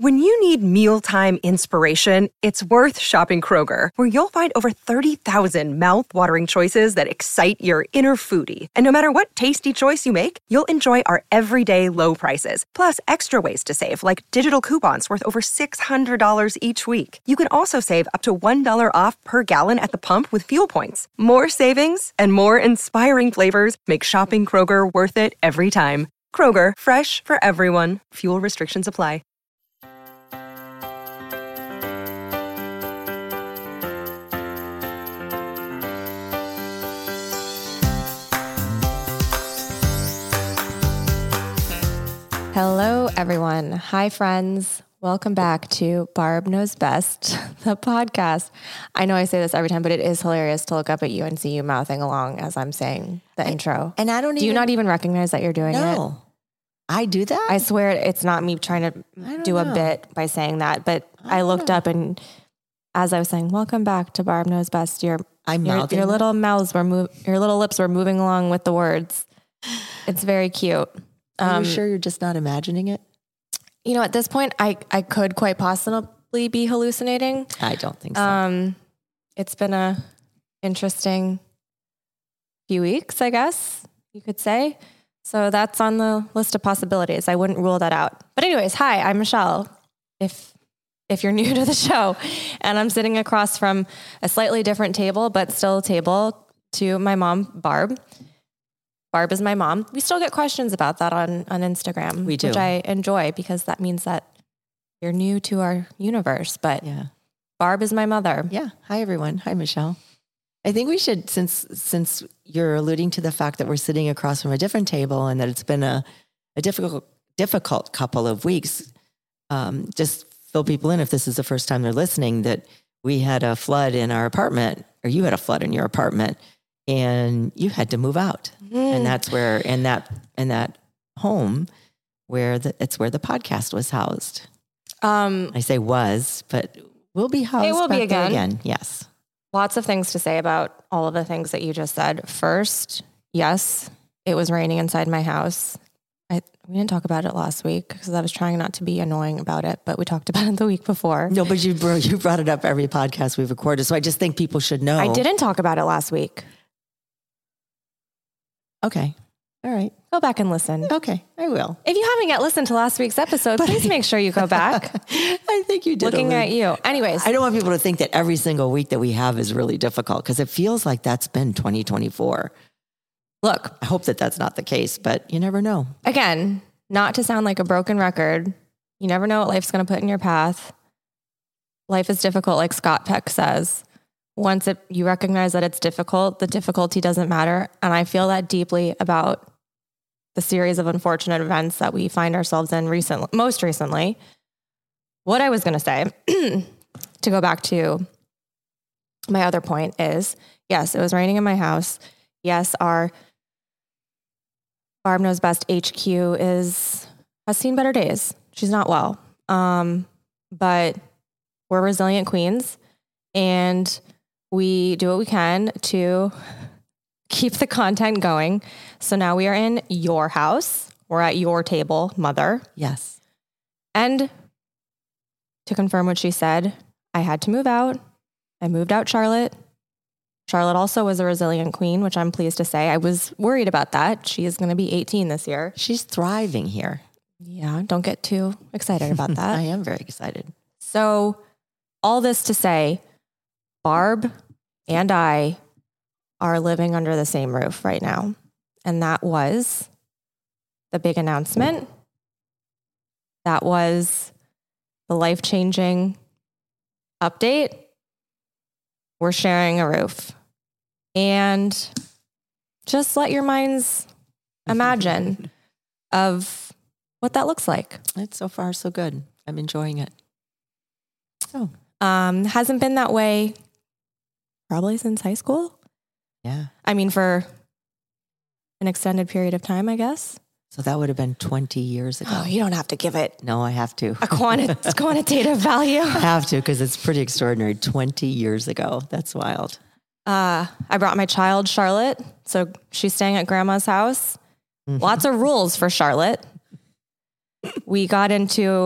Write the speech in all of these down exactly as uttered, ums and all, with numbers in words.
When you need mealtime inspiration, it's worth shopping Kroger, where you'll find over thirty thousand mouth-watering choices that excite your inner foodie. And no matter what tasty choice you make, you'll enjoy our everyday low prices, plus extra ways to save, like digital coupons worth over six hundred dollars each week. You can also save up to one dollar off per gallon at the pump with fuel points. More savings and more inspiring flavors make shopping Kroger worth it every time. Kroger, fresh for everyone. Fuel restrictions apply. Hello, everyone. Hi, friends. Welcome back to Barb Knows Best, the podcast. I know I say this every time, but it is hilarious to look up at you and see you mouthing along as I'm saying the I, intro. And I don't Do even... you not even recognize that you're doing no. it? No. I do that? I swear it's not me trying to do know. a bit by saying that, but I, I looked know. up and as I was saying, welcome back to Barb Knows Best, your, I'm your, mouthing your that? little mouths were move, your little lips were moving along with the words. It's very cute. Are Um, you sure you're just not imagining it? You know, at this point, I, I could quite possibly be hallucinating. I don't think so. Um, it's been a interesting few weeks, I guess you could say. So that's on the list of possibilities. I wouldn't rule that out. But anyways, hi, I'm Michelle. If if you're new to the show, and I'm sitting across from a slightly different table, but still a table to my mom, Barb. Barb is my mom. We still get questions about that on, on Instagram, We do. which I enjoy because that means that you're new to our universe. But yeah. Barb is my mother. Yeah. Hi, everyone. Hi, Michelle. I think we should, since since you're alluding to the fact that we're sitting across from a different table and that it's been a, a difficult difficult couple of weeks, um, just fill people in if this is the first time they're listening, that we had a flood in our apartment, or you had a flood in your apartment, and you had to move out. Mm. And that's where, in that, in that home where the, it's where the podcast was housed. Um, I say was, but we'll be housed. It will back be again. again. Yes. Lots of things to say about all of the things that you just said. First, yes, it was raining inside my house. I, we didn't talk about it last week because I was trying not to be annoying about it, but we talked about it the week before. No, but you brought, you brought it up every podcast we've recorded. So I just think people should know. I didn't talk about it last week. Okay. All right. Go back and listen. Okay. I will. If you haven't yet listened to last week's episode, But please I- make sure you go back. I think you did. Looking allude. at you. Anyways. I don't want people to think that every single week that we have is really difficult, because it feels like that's been twenty twenty-four. Look, I hope that that's not the case, but you never know. again, not to sound like a broken record, you never know what life's going to put in your path. Life is difficult, like Scott Peck says. Once it, you recognize that it's difficult, the difficulty doesn't matter. And I feel that deeply about the series of unfortunate events that we find ourselves in recently, most recently. What I was going to say, to go back to my other point, is, yes, it was raining in my house. Yes, our Barb Knows Best H Q is has seen better days. She's not well. Um, but we're resilient queens, and we do what we can to keep the content going. So now we are in your house. We're at your table, mother. Yes. And to confirm what she said, I had to move out. I moved out Charlotte. Charlotte also was a resilient queen, which I'm pleased to say. I was worried about that. She is going to be eighteen this year. She's thriving here. Yeah, don't get too excited about that. I am very excited. So all this to say, Barb and I are living under the same roof right now. And that was the big announcement. That was the life-changing update. We're sharing a roof. And just let your minds imagine of what that looks like. It's so far so good. I'm enjoying it. Oh, um, hasn't been that way probably since high school. Yeah. I mean, for an extended period of time, I guess. So that would have been twenty years ago. Oh, you don't have to give it No, I have to. a quanti- quantitative value. I have to, because it's pretty extraordinary. twenty years ago. That's wild. Uh, I brought my child, Charlotte. So she's staying at grandma's house. Mm-hmm. Lots of rules for Charlotte. We got into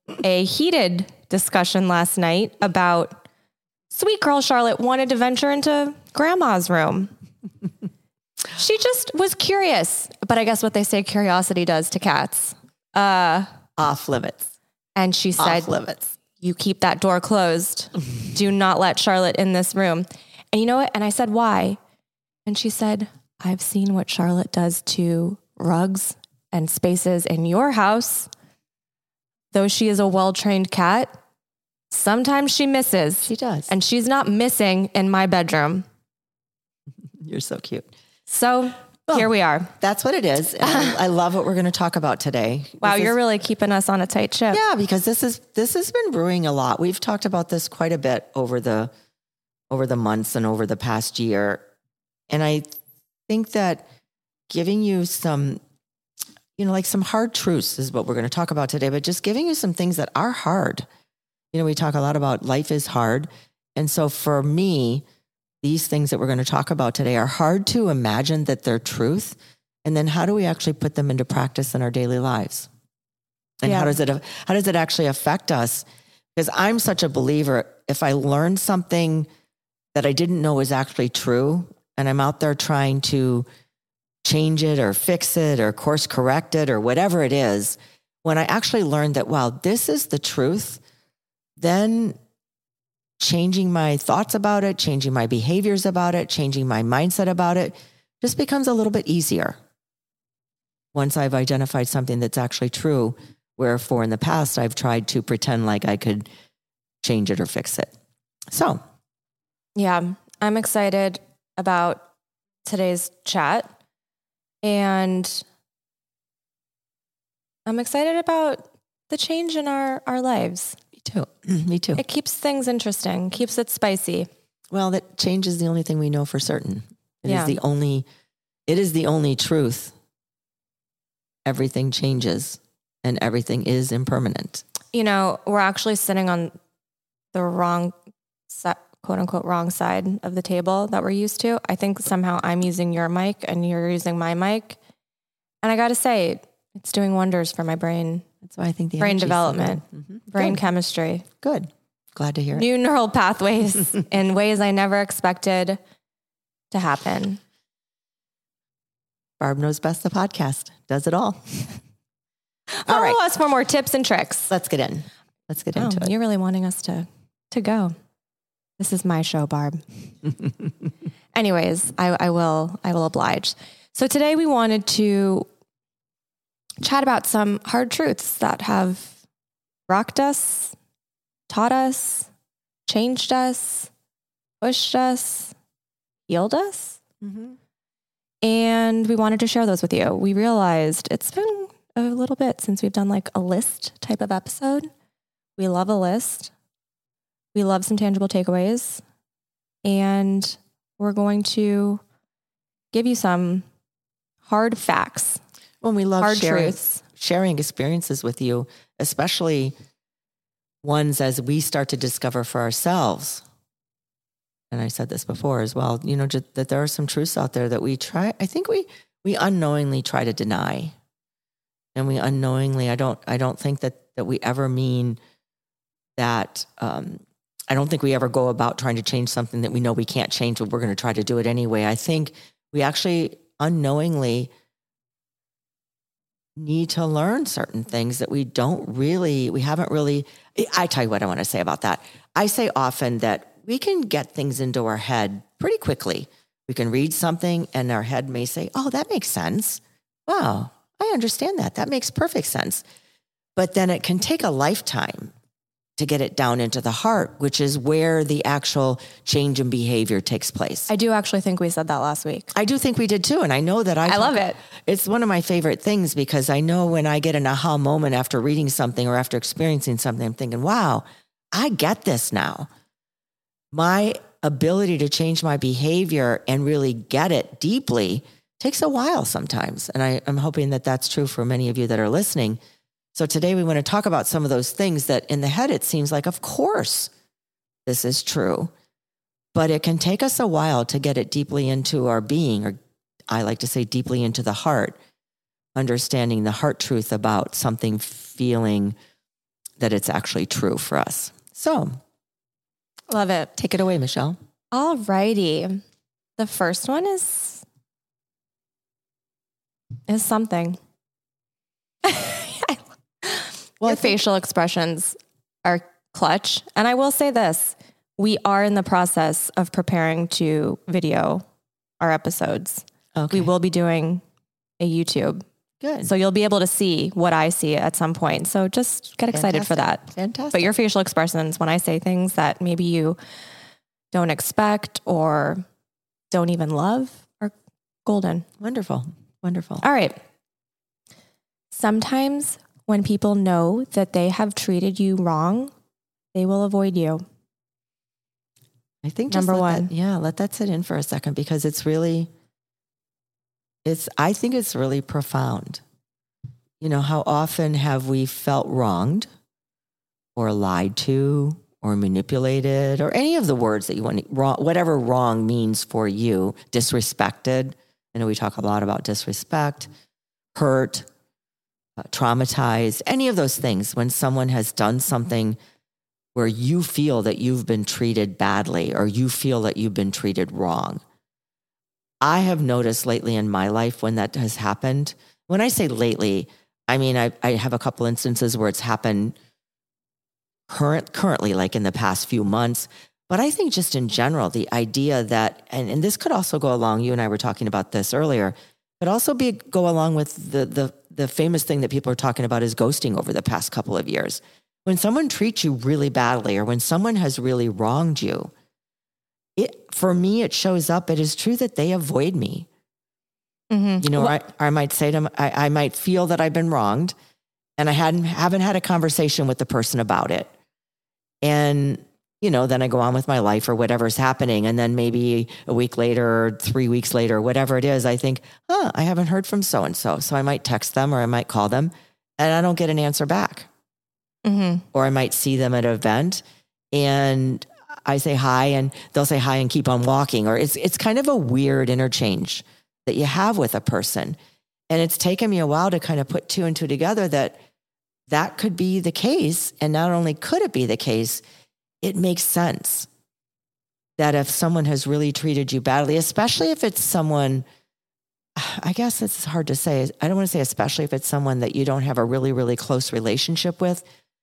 a heated discussion last night about sweet girl Charlotte wanted to venture into grandma's room. She just was curious, but I guess what they say curiosity does to cats. Uh, Off limits. And she said, Off limits. You keep that door closed. Do not let Charlotte in this room. And you know what? And I said, why? And she said, I've seen what Charlotte does to rugs and spaces in your house. Though she is a well-trained cat, sometimes she misses. She does. And she's not missing in my bedroom. You're so cute. So Well, here we are. That's what it is. And I, I love what we're going to talk about today. Wow, This you're is- really keeping us on a tight ship. Yeah, because this is this has been brewing a lot. We've talked about this quite a bit over the over the months and over the past year. And I think that giving you some, you know, like some hard truths is what we're going to talk about today, but just giving you some things that are hard. You know, we talk a lot about life is hard. And so for me, these things that we're going to talk about today are hard to imagine that they're truth. And then how do we actually put them into practice in our daily lives? And Yeah. how does it how does it actually affect us? Because I'm such a believer, if I learn something that I didn't know was actually true, and I'm out there trying to change it or fix it or course correct it or whatever it is, when I actually learned that, wow, this is the truth, then changing my thoughts about it, changing my behaviors about it, changing my mindset about it just becomes a little bit easier. Once I've identified something that's actually true, wherefore in the past I've tried to pretend like I could change it or fix it. So, Yeah, I'm excited about today's chat. And I'm excited about the change in our, our lives. me too. Me too. It keeps things interesting, keeps it spicy. Well, that change is the only thing we know for certain. It Yeah. is the only, it is the only truth. Everything changes and everything is impermanent. You know, we're actually sitting on the wrong, si- quote unquote, wrong side of the table that we're used to. I think somehow I'm using your mic and you're using my mic. And I got to say, it's doing wonders for my brain, That's why I think the brain energy's so development, good. Mhm. brain Good. chemistry, Good. Glad to hear it. new neural pathways in ways I never expected to happen. Barb Knows Best, the podcast, does it all. All Follow right, us for more tips and tricks. let's get in. Let's get Oh, into it. you're really wanting us to, to go. This is my show, Barb. Anyways, I, I will, I will oblige. So today we wanted to chat about some hard truths that have rocked us, taught us, changed us, pushed us, healed us. Mhm. And we wanted to share those with you. We realized it's been a little bit since we've done like a list type of episode. We love a list. We love some tangible takeaways. And we're going to give you some hard facts, When we love hard sharing, truths. sharing experiences with you, especially ones as we start to discover for ourselves. And I said this before as well, you know, just that there are some truths out there that we try, I think we, we unknowingly try to deny. And we unknowingly, I don't, I don't think that, that we ever mean that, um, I don't think we ever go about trying to change something that we know we can't change, but we're going to try to do it anyway. I think we actually unknowingly need to learn certain things that we don't really, we haven't really, I tell you what I want to say about that. I say often that we can get things into our head pretty quickly. We can read something and our head may say, oh, that makes sense. Wow, I understand that. That makes perfect sense. But then it can take a lifetime to get it down into the heart, which is where the actual change in behavior takes place. I do actually think we said that last week. I do think we did too. And I know that I, I love talk- it. It's one of my favorite things because I know when I get an aha moment after reading something or after experiencing something, I'm thinking, wow, I get this now. My ability to change my behavior and really get it deeply takes a while sometimes. And I, I'm hoping that that's true for many of you that are listening. So today we want to talk about some of those things that in the head, it seems like, of course, this is true, but it can take us a while to get it deeply into our being, or I like to say deeply into the heart, understanding the heart truth about something feeling that it's actually true for us. So Love it. take it away, Michelle. All righty. The first one is, is something. Well, Your I think- facial expressions are clutch. And I will say this, we are in the process of preparing to video our episodes. Okay. We will be doing a YouTube. Good. So you'll be able to see what I see at some point. So just get excited for that. Fantastic. But your facial expressions, when I say things that maybe you don't expect or don't even love, are golden. Wonderful. Wonderful. All right. Sometimes when people know that they have treated you wrong, they will avoid you. I think just Number let one. that- yeah, let that sit in for a second because it's really, it's, I think it's really profound. You know, how often have we felt wronged or lied to or manipulated or any of the words that you want, wrong, whatever wrong means for you, disrespected. I know we talk a lot about disrespect, hurt, uh, traumatized, any of those things when someone has done something where you feel that you've been treated badly or you feel that you've been treated wrong. I have noticed lately in my life when that has happened, when I say lately, I mean, I, I have a couple instances where it's happened current, currently, like in the past few months. But I think just in general, the idea that, and, and this could also go along, you and I were talking about this earlier, but also be go along with the, the, the famous thing that people are talking about is ghosting over the past couple of years. When someone treats you really badly or when someone has really wronged you, it, for me, it shows up. It is true that they avoid me. Mm-hmm. You know, Well, I, I might say to them, I, I might feel that I've been wronged and I hadn't, haven't had a conversation with the person about it. And, you know, then I go on with my life or whatever's happening. And then maybe a week later, or three weeks later, whatever it is, I think, huh, I haven't heard from so-and-so. So I might text them or I might call them and I don't get an answer back. mm-hmm. Or I might see them at an event and I say hi and they'll say hi and keep on walking. Or it's, it's kind of a weird interchange that you have with a person. And it's taken me a while to kind of put two and two together that that could be the case. And not only could it be the case, it makes sense that if someone has really treated you badly, especially if it's someone, I guess it's hard to say. I don't want to say especially if it's someone that you don't have a really, really close relationship with.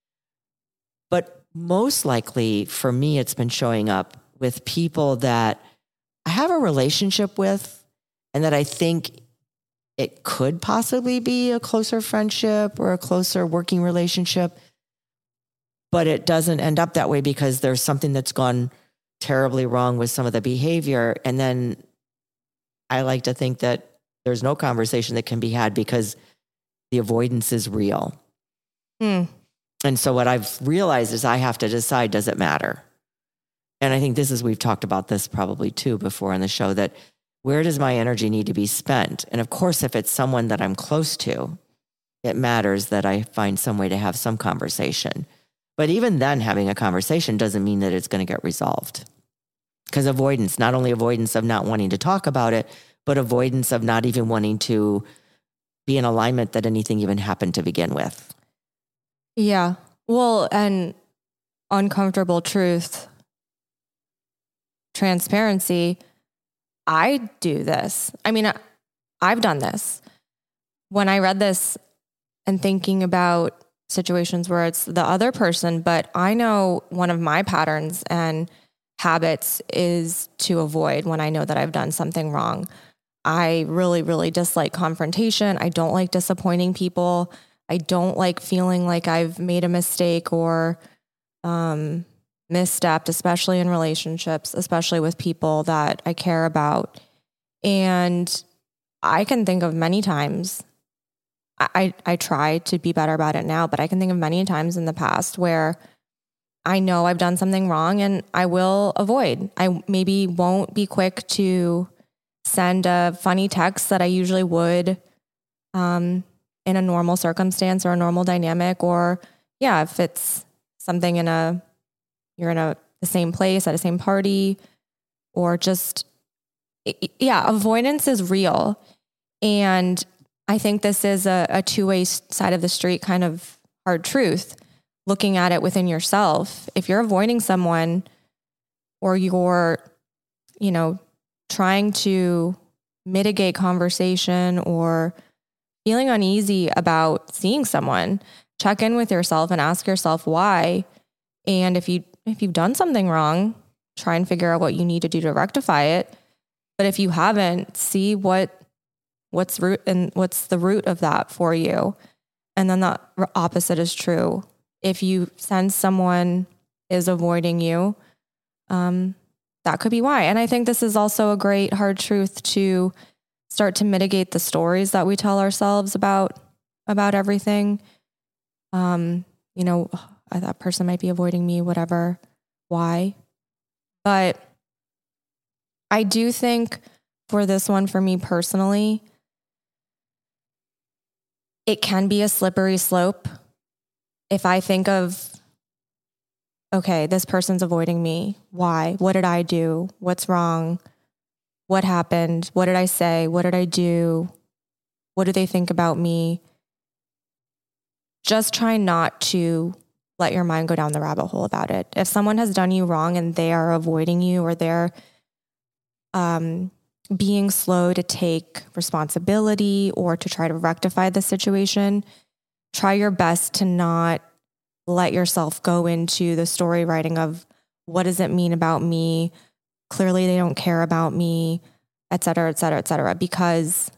But most likely for me, it's been showing up with people that I have a relationship with and that I think it could possibly be a closer friendship or a closer working relationship, but it doesn't end up that way because there's something that's gone terribly wrong with some of the behavior. And then I like to think that there's no conversation that can be had because the avoidance is real. Mm. And so what I've realized is I have to decide, does it matter? And I think this is, we've talked about this probably too before on the show, that where does my energy need to be spent? And of course, if it's someone that I'm close to, it matters that I find some way to have some conversation. But even then, having a conversation doesn't mean that it's going to get resolved. Because avoidance, not only avoidance of not wanting to talk about it, but avoidance of not even wanting to be in alignment that anything even happened to begin with. Yeah. Well, and uncomfortable truth, transparency. I do this. I mean, I've done this. When I read this and thinking about situations where it's the other person, but I know one of my patterns and habits is to avoid when I know that I've done something wrong. I really, really dislike confrontation. I don't like disappointing people. I don't like feeling like I've made a mistake or um, misstepped, especially in relationships, especially with people that I care about. And I can think of many times, I, I try to be better about it now, but I can think of many times in the past where I know I've done something wrong and I will avoid. I maybe won't be quick to send a funny text that I usually would um, in a normal circumstance or a normal dynamic. Or yeah, if it's something in a, you're in a the same place at the same party, or just, yeah, avoidance is real. And I think this is a, a two-way side of the street kind of hard truth. looking at it within yourself. If you're avoiding someone or you're, you know, trying to mitigate conversation or feeling uneasy about seeing someone, check in with yourself and ask yourself why. And if you if you've done something wrong, try and figure out what you need to do to rectify it. But if you haven't, see what what's root and what's the root of that for you. And then the opposite is true. If you sense someone is avoiding you, um, that could be why. And I think this is also a great hard truth to start to mitigate the stories that we tell ourselves about, about everything. Um, you know, that person might be avoiding me, whatever, why? But I do think for this one, for me personally, it can be a slippery slope. If I think of, okay, this person's avoiding me. Why? What did I do? What's wrong? What happened? What did I say? What did I do? What do they think about me? Just try not to let your mind go down the rabbit hole about it. If someone has done you wrong and they are avoiding you or they're um, being slow to take responsibility or to try to rectify the situation, try your best to not let yourself go into the story writing of what does it mean about me? Clearly they don't care about me, et cetera, et cetera, et cetera, because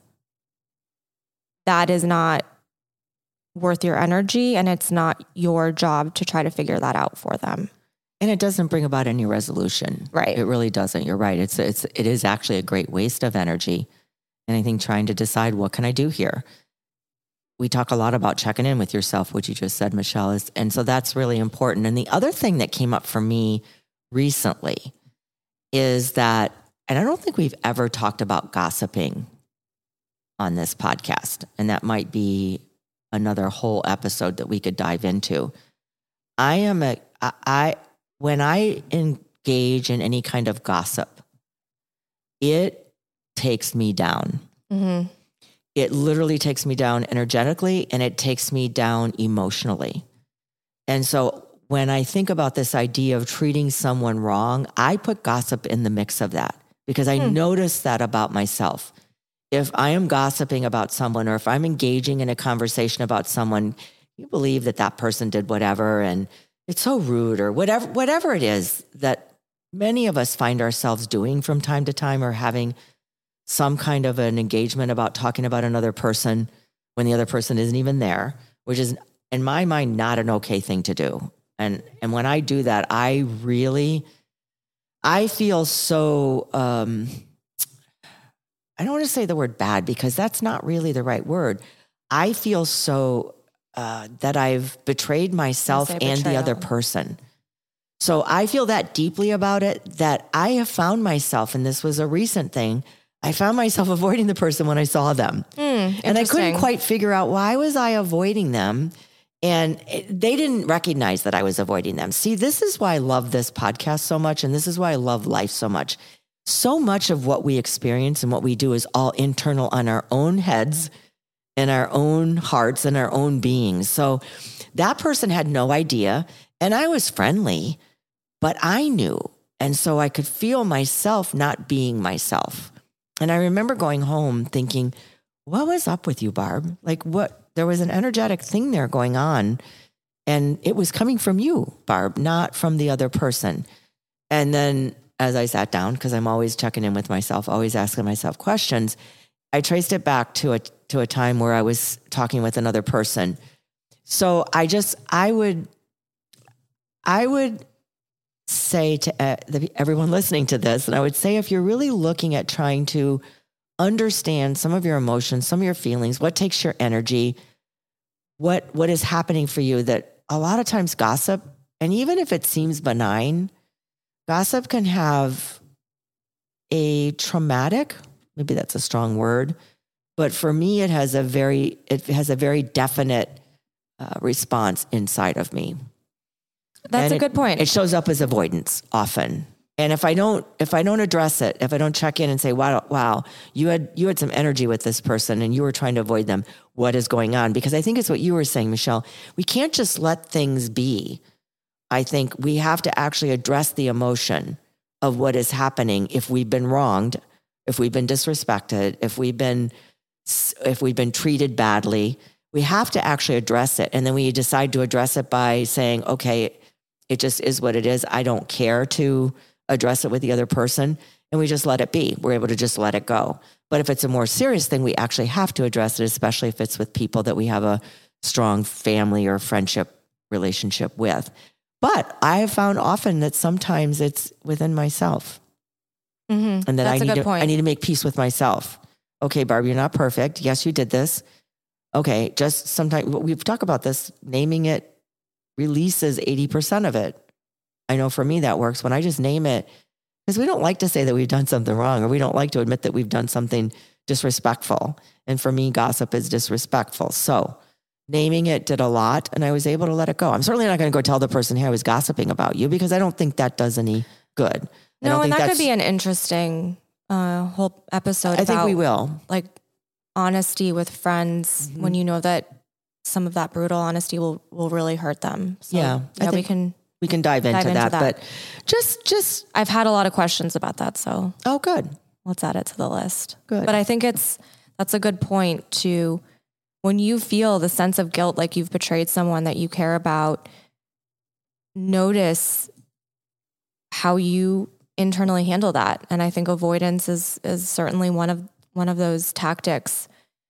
that is not worth your energy and it's not your job to try to figure that out for them. And it doesn't bring about any resolution. Right. It really doesn't. You're right. It's, it's, it is actually a great waste of energy. And I think trying to decide, what can I do here? We talk a lot about checking in with yourself, which you just said, Michelle, is, and so that's really important. And the other thing that came up for me recently is that, and I don't think we've ever talked about gossiping on this podcast, and that might be another whole episode that we could dive into. I am a, I, I when I engage in any kind of gossip, it takes me down. Mm-hmm. It literally takes me down energetically and it takes me down emotionally. And so when I think about this idea of treating someone wrong, I put gossip in the mix of that because I hmm. notice that about myself. If I am gossiping about someone or if I'm engaging in a conversation about someone, you believe that that person did whatever and it's so rude or whatever, whatever it is that many of us find ourselves doing from time to time or having some kind of an engagement about talking about another person when the other person isn't even there, which is in my mind, not an okay thing to do. And, and when I do that, I really, I feel so, um, I don't want to say the word bad because that's not really the right word. I feel so uh, that I've betrayed myself and the other person. So I feel that deeply about it that I have found myself, and this was a recent thing, I found myself avoiding the person when I saw them. Mm, and I couldn't quite figure out why was I avoiding them. And it, they didn't recognize that I was avoiding them. See, this is why I love this podcast so much. And this is why I love life so much. So much of what we experience and what we do is all internal on our own heads and our own hearts and our own beings. So that person had no idea. And I was friendly, but I knew. And so I could feel myself not being myself. And I remember going home thinking, what was up with you, Barb? Like what, there was an energetic thing there going on and it was coming from you, Barb, not from the other person. And then as I sat down, because I'm always checking in with myself, always asking myself questions, I traced it back to a, to a time where I was talking with another person. So I just, I would, I would say to uh, the, everyone listening to this, and I would say, if you're really looking at trying to understand some of your emotions, some of your feelings, what takes your energy, what, what is happening for you, that a lot of times gossip, and even if it seems benign, gossip can have a traumatic, maybe that's a strong word, but for me, it has a very, it has a very definite uh, response inside of me. That's and a it, good point. It shows up as avoidance often. And if I don't, if I don't address it, if I don't check in and say, wow, wow, you had, you had some energy with this person and you were trying to avoid them. What is going on? Because I think it's what you were saying, Michelle. We can't just let things be. I think we have to actually address the emotion of what is happening if we've been wronged, if we've been disrespected, if we've been, if we've been treated badly. We have to actually address it. And then we decide to address it by saying, okay, it just is what it is. I don't care to address it with the other person, and we just let it be. We're able to just let it go. But if it's a more serious thing, we actually have to address it, especially if it's with people that we have a strong family or friendship relationship with. But I have found often that sometimes it's within myself. Mm-hmm. And that That's I a need good to, point. I need to make peace with myself. Okay, Barb, you're not perfect. Yes, you did this. Okay, just sometimes we've talked about this, naming it releases eighty percent of it. I know for me that works when I just name it, because we don't like to say that we've done something wrong, or we don't like to admit that we've done something disrespectful. And for me, gossip is disrespectful. So naming it did a lot, and I was able to let it go. I'm certainly not going to go tell the person, hey, I was gossiping about you, because I don't think that does any good. I No, don't and think that could that's- be an interesting uh, whole episode. I think about, we will. like honesty with friends Mm-hmm. when you know that some of that brutal honesty will, will really hurt them. So, Yeah, I yeah, we think- can. We can dive into, Dive into that, that. but just, just, I've had a lot of questions about that, so oh, good. let's add it to the list. Good. But I think it's that's a good point to when you feel the sense of guilt, like you've betrayed someone that you care about. Notice how you internally handle that, and I think avoidance is is certainly one of one of those tactics.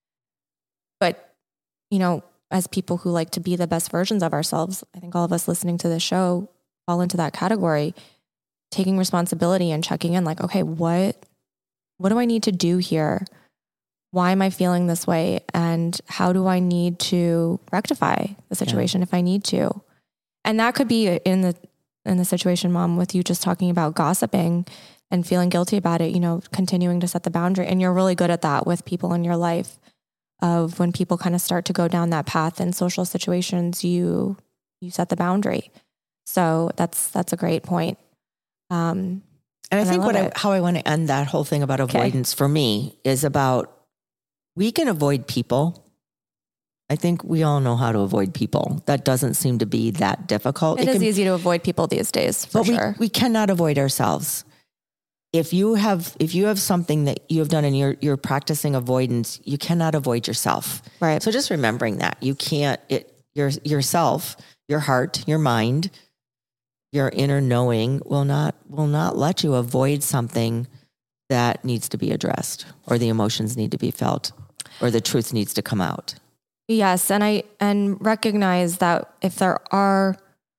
But you know, as people who like to be the best versions of ourselves, I think all of us listening to this show fall into that category, taking responsibility and checking in like, okay, what, what do I need to do here? Why am I feeling this way? And how do I need to rectify the situation yeah. if I need to? And that could be in the, in the situation, Mom, with you just talking about gossiping and feeling guilty about it, you know, continuing to set the boundary. And you're really good at that with people in your life. Of when people kind of start to go down that path in social situations, you you set the boundary. So that's that's a great point. Um, and I and think I what I, it. how I want to end that whole thing about avoidance okay. for me is about we can avoid people. I think we all know how to avoid people. That doesn't seem to be that difficult. It, it is can, easy to avoid people these days, for but sure. We, we cannot avoid ourselves. If you have, if you have something that you have done and you're, you're practicing avoidance, you cannot avoid yourself. Right. So just remembering that you can't, it, your, yourself, your heart, your mind, your inner knowing will not, will not let you avoid something that needs to be addressed, or the emotions need to be felt, or the truth needs to come out. Yes. And I, and recognize that if there are,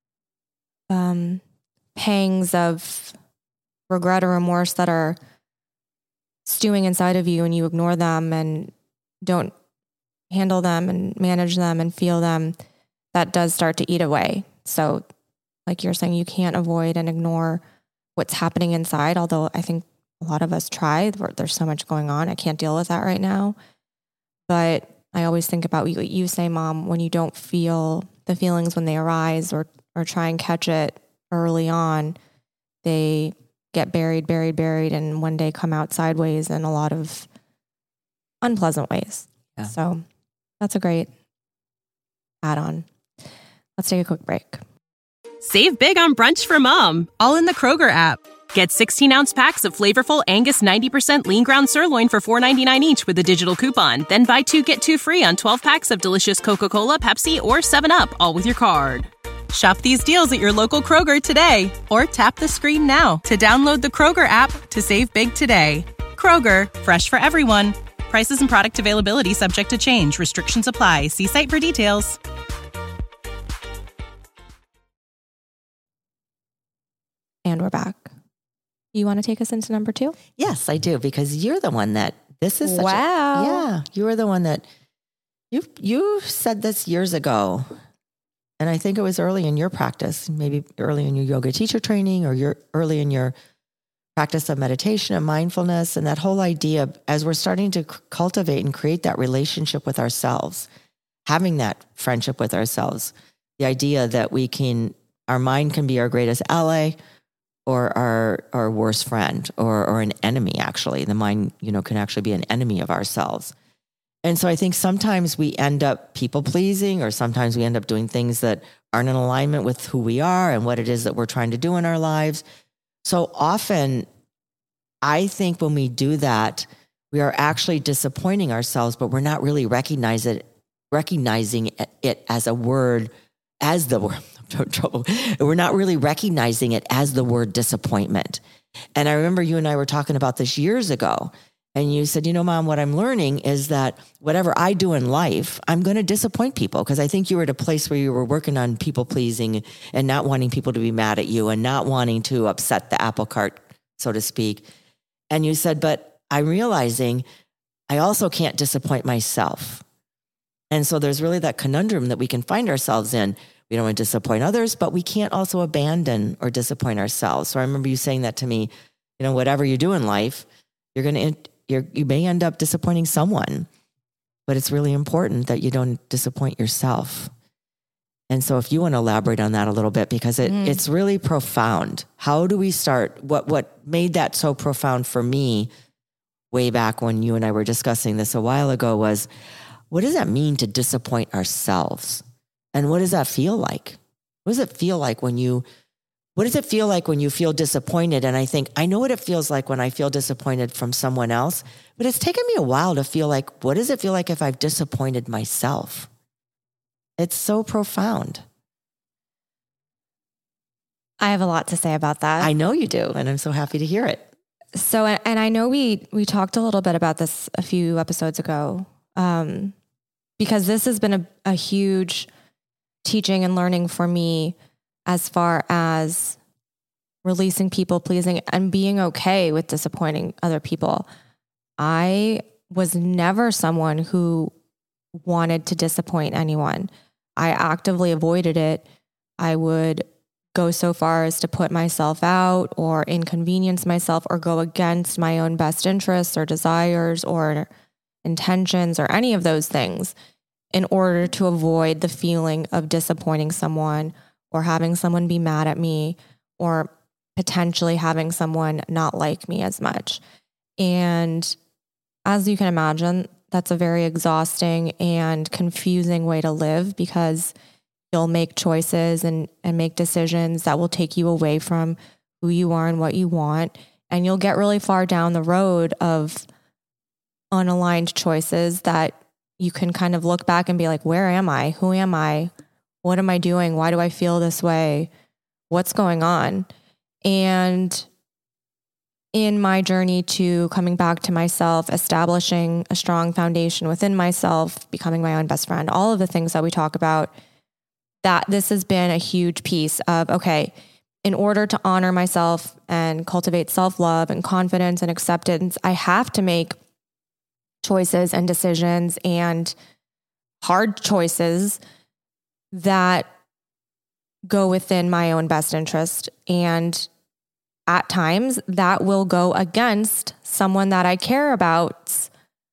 um, pangs of regret or remorse that are stewing inside of you and you ignore them and don't handle them and manage them and feel them, that does start to eat away. So like you're saying, you can't avoid and ignore what's happening inside. Although I think a lot of us try. There's so much going on. I can't deal with that right now. But I always think about what you say, Mom, when you don't feel the feelings when they arise, or, or try and catch it early on, they get buried, buried, buried, and one day come out sideways in a lot of unpleasant ways. Yeah. So that's a great add-on. Let's take a quick break. Save big on brunch for Mom, all in the Kroger app. Get sixteen ounce packs of flavorful Angus ninety percent lean ground sirloin for four ninety-nine each with a digital coupon. Then buy two, get two free on twelve packs of delicious Coca-Cola, Pepsi, or seven up, all with your card. Shop these deals at your local Kroger today, or tap the screen now to download the Kroger app to save big today. Kroger, fresh for everyone. Prices and product availability subject to change. Restrictions apply. See site for details. And we're back. You want to take us into number two? Yes, I do, because you're the one that this is such wow. a, yeah, you were the one that you you said this years ago. And I think it was early in your practice, maybe early in your yoga teacher training, or your early in your practice of meditation and mindfulness. And that whole idea, as we're starting to cultivate and create that relationship with ourselves, having that friendship with ourselves, the idea that we can, our mind can be our greatest ally, or our, our worst friend or, or an enemy, actually. The mind, you know, can actually be an enemy of ourselves. And so I think sometimes we end up people pleasing, or sometimes we end up doing things that aren't in alignment with who we are and what it is that we're trying to do in our lives. So often, I think when we do that, we are actually disappointing ourselves, but we're not really recognize it, recognizing it as a word, as the word, I'm trouble. We're not really recognizing it as the word disappointment. And I remember you and I were talking about this years ago. And you said, you know, Mom, what I'm learning is that whatever I do in life, I'm going to disappoint people. Because I think you were at a place where you were working on people pleasing and not wanting people to be mad at you and not wanting to upset the apple cart, so to speak. And you said, but I'm realizing I also can't disappoint myself. And so there's really that conundrum that we can find ourselves in. We don't want to disappoint others, but we can't also abandon or disappoint ourselves. So I remember you saying that to me, you know, whatever you do in life, you're going to, you're, you may end up disappointing someone, but it's really important that you don't disappoint yourself. And so if you want to elaborate on that a little bit, because it, mm. it's really profound. How do we start? What, what made that so profound for me way back when you and I were discussing this a while ago was, what does that mean to disappoint ourselves? And what does that feel like? What does it feel like when you, what does it feel like when you feel disappointed? And I think, I know what it feels like when I feel disappointed from someone else, but it's taken me a while to feel like, what does it feel like if I've disappointed myself? It's so profound. I have a lot to say about that. I know you do, and I'm so happy to hear it. So, and I know we, we talked a little bit about this a few episodes ago, um, because this has been a, a huge teaching and learning for me as far as releasing people pleasing and being okay with disappointing other people. I was never someone who wanted to disappoint anyone. I actively avoided it. I would go so far as to put myself out or inconvenience myself or go against my own best interests or desires or intentions or any of those things in order to avoid the feeling of disappointing someone or having someone be mad at me or potentially having someone not like me as much. And as you can imagine, that's a very exhausting and confusing way to live, because you'll make choices and, and make decisions that will take you away from who you are and what you want. And you'll get really far down the road of unaligned choices that you can kind of look back and be like, where am I? Who am I? What am I doing? Why do I feel this way? What's going on? And in my journey to coming back to myself, establishing a strong foundation within myself, becoming my own best friend, all of the things that we talk about, that this has been a huge piece of, okay, in order to honor myself and cultivate self-love and confidence and acceptance, I have to make choices and decisions and hard choices that go within my own best interest. And at times that will go against someone that I care about's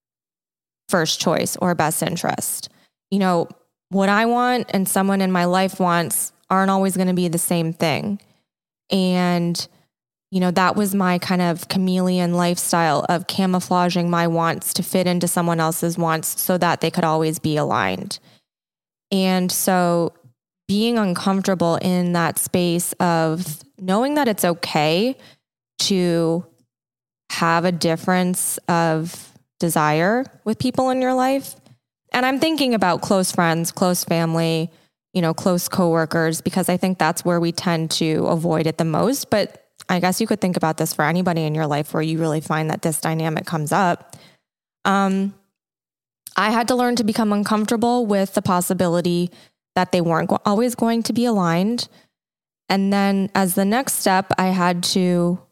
first choice or best interest. You know, what I want and someone in my life wants aren't always going to be the same thing. And, you know, that was my kind of chameleon lifestyle of camouflaging my wants to fit into someone else's wants so that they could always be aligned. And so being uncomfortable in that space of knowing that it's okay to have a difference of desire with people in your life. And I'm thinking about close friends, close family, you know, close coworkers, because I think that's where we tend to avoid it the most. But I guess you could think about this for anybody in your life where you really find that this dynamic comes up. Um, I had to learn to become uncomfortable with the possibility that they weren't go- always going to be aligned. And then as the next step, I had to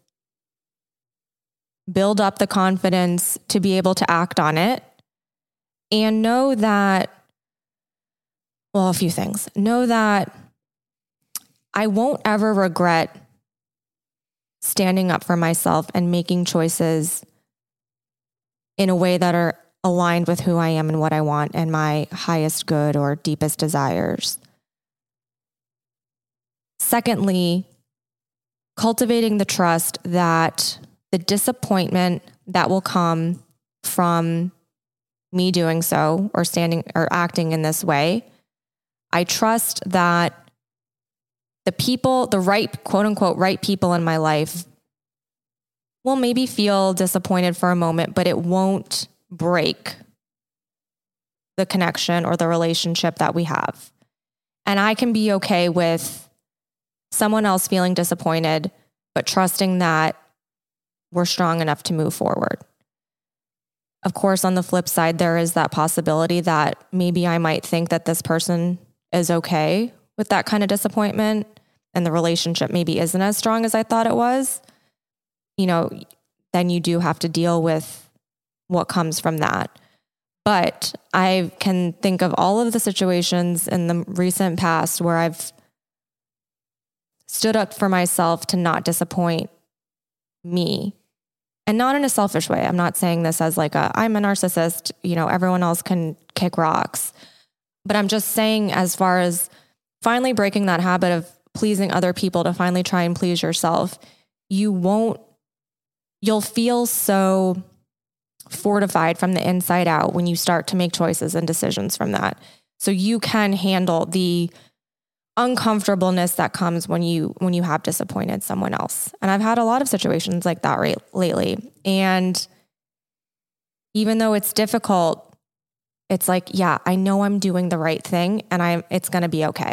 build up the confidence to be able to act on it and know that, well, a few things. Know that I won't ever regret standing up for myself and making choices in a way that are aligned with who I am and what I want and my highest good or deepest desires. Secondly, cultivating the trust that the disappointment that will come from me doing so or standing or acting in this way, I trust that the people, the right, quote unquote, right people in my life will maybe feel disappointed for a moment, but it won't break the connection or the relationship that we have. And I can be okay with someone else feeling disappointed, but trusting that we're strong enough to move forward. Of course, on the flip side, there is that possibility that maybe I might think that this person is okay with that kind of disappointment and the relationship maybe isn't as strong as I thought it was. You know, then you do have to deal with what comes from that. But I can think of all of the situations in the recent past where I've stood up for myself to not disappoint me. And not in a selfish way. I'm not saying this as like a, I'm a narcissist, you know, everyone else can kick rocks. But I'm just saying as far as finally breaking that habit of pleasing other people to finally try and please yourself, you won't, you'll feel so fortified from the inside out when you start to make choices and decisions from that. So you can handle the uncomfortableness that comes when you when you have disappointed someone else. And I've had a lot of situations like that right, lately. And even though it's difficult, it's like, yeah, I know I'm doing the right thing and I it's going to be okay.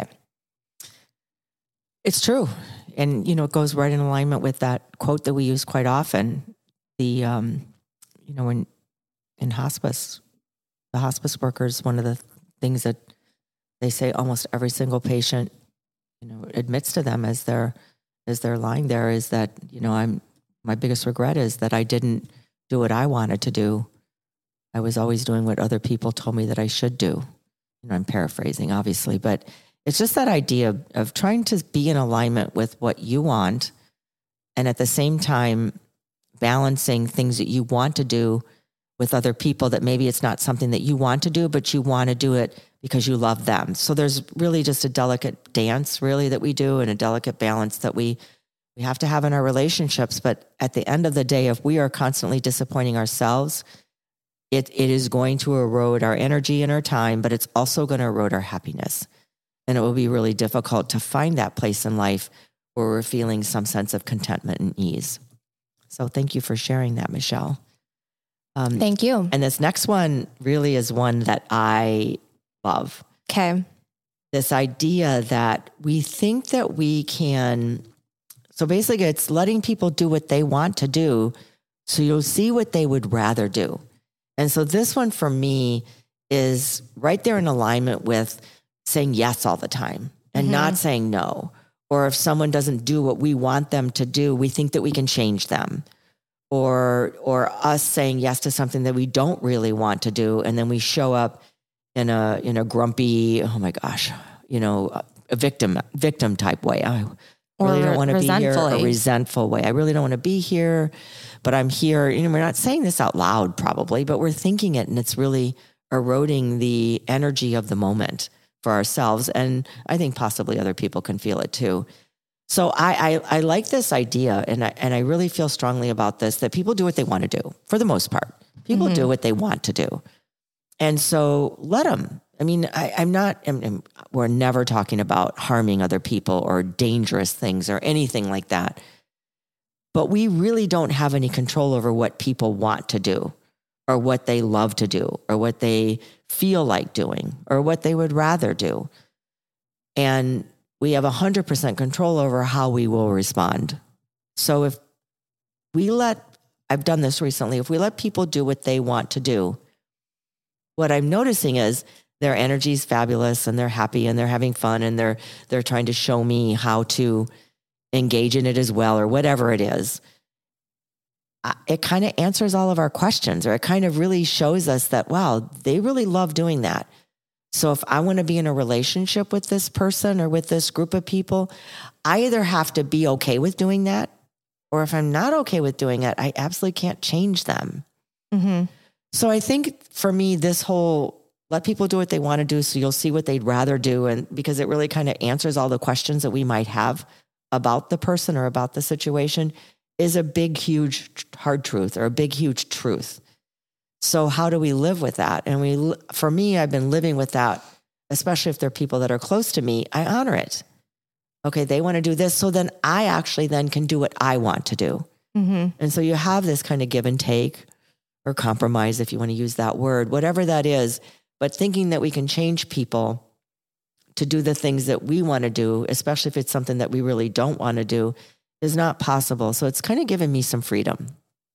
It's true. And, you know, it goes right in alignment with that quote that we use quite often. The, um, you know, in, in hospice, the hospice workers, one of the things that they say almost every single patient, you know, admits to them as they're, as they're lying there is that, you know, I'm, my biggest regret is that I didn't do what I wanted to do. I was always doing what other people told me that I should do. You know, I'm paraphrasing obviously, but it's just that idea of, of trying to be in alignment with what you want. And at the same time, balancing things that you want to do with other people that maybe it's not something that you want to do, but you want to do it because you love them. So there's really just a delicate dance really that we do and a delicate balance that we, we have to have in our relationships. But at the end of the day, if we are constantly disappointing ourselves, it, it is going to erode our energy and our time, but it's also going to erode our happiness. And it will be really difficult to find that place in life where we're feeling some sense of contentment and ease. So thank you for sharing that, Michelle. Um, Thank you. And this next one really is one that I love. Okay. This idea that we think that we can, so basically it's letting people do what they want to do so you'll see what they would rather do. And so this one for me is right there in alignment with saying yes all the time and mm-hmm. not saying no. Or if someone doesn't do what we want them to do, we think that we can change them. Or or us saying yes to something that we don't really want to do, and then we show up in a in a grumpy, oh my gosh, you know, a victim victim type way. I really or don't want to be here. A resentful way. I really don't want to be here, but I'm here. You know, we're not saying this out loud probably, but we're thinking it, and it's really eroding the energy of the moment for ourselves, and I think possibly other people can feel it too. So I, I I like this idea, and I and I really feel strongly about this, that people do what they want to do for the most part. People mm-hmm. do what they want to do, and so let them. I mean, I, I'm not. I'm, I'm, we're never talking about harming other people or dangerous things or anything like that. But we really don't have any control over what people want to do, or what they love to do, or what they feel like doing, or what they would rather do, and we have one hundred percent control over how we will respond. So if we let, I've done this recently, if we let people do what they want to do, what I'm noticing is their energy is fabulous and they're happy and they're having fun and they're they're trying to show me how to engage in it as well, or whatever it is. It kind of answers all of our questions, or it kind of really shows us that, wow, they really love doing that. So if I want to be in a relationship with this person or with this group of people, I either have to be okay with doing that, or if I'm not okay with doing it, I absolutely can't change them. Mm-hmm. So I think for me, this whole let people do what they want to do so you'll see what they'd rather do, and because it really kind of answers all the questions that we might have about the person or about the situation is a big, huge, hard truth or a big, huge truth. So how do we live with that? And we, for me, I've been living with that, especially if they're people that are close to me. I honor it. Okay, they want to do this. So then I actually then can do what I want to do. Mm-hmm. And so you have this kind of give and take or compromise, if you want to use that word, whatever that is. But thinking that we can change people to do the things that we want to do, especially if it's something that we really don't want to do, is not possible. So it's kind of given me some freedom.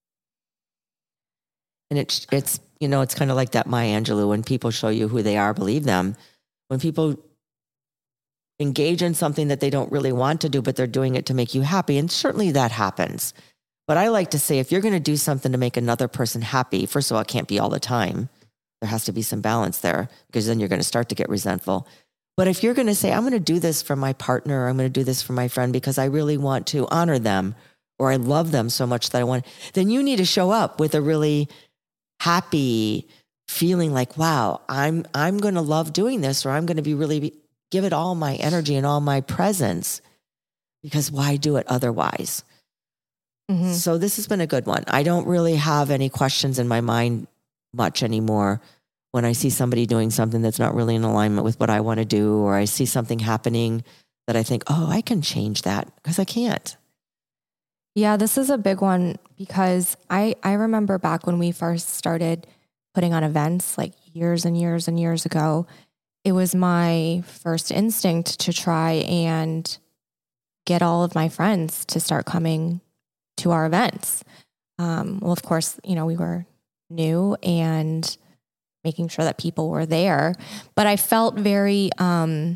And it's, it's you know, it's kind of like that Maya Angelou, when people show you who they are, believe them. When people engage in something that they don't really want to do, but they're doing it to make you happy, and certainly that happens. But I like to say, if you're going to do something to make another person happy, first of all, it can't be all the time. There has to be some balance there, because then you're going to start to get resentful. But if you're going to say, I'm going to do this for my partner, or I'm going to do this for my friend because I really want to honor them, or I love them so much that I want, then you need to show up with a really happy feeling like, wow, I'm, I'm going to love doing this, or I'm going to be really, give it all my energy and all my presence, because why do it otherwise? Mm-hmm. So this has been a good one. I don't really have any questions in my mind much anymore when I see somebody doing something that's not really in alignment with what I want to do, or I see something happening that I think, oh, I can change that, because I can't. Yeah, this is a big one, because I, I remember back when we first started putting on events, like years and years and years ago, it was my first instinct to try and get all of my friends to start coming to our events. Um, well, of course, you know, we were new and making sure that people were there, but I felt very um,